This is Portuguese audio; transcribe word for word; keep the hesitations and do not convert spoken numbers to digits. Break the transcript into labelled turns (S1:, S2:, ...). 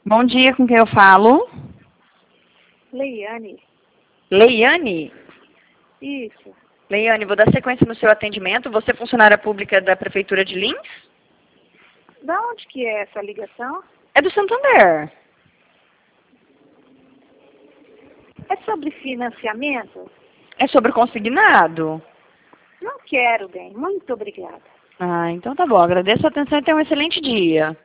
S1: Bom dia, com quem eu falo?
S2: Leiane.
S1: Leiane?
S2: Isso.
S1: Leiane, vou dar sequência no seu atendimento. Você é funcionária pública da Prefeitura de Lins?
S2: Da onde que é essa ligação?
S1: É do Santander.
S2: É sobre financiamento?
S1: É sobre consignado?
S2: Não quero, bem. Muito obrigada.
S1: Ah, então tá bom. Agradeço a atenção e tenha um excelente dia.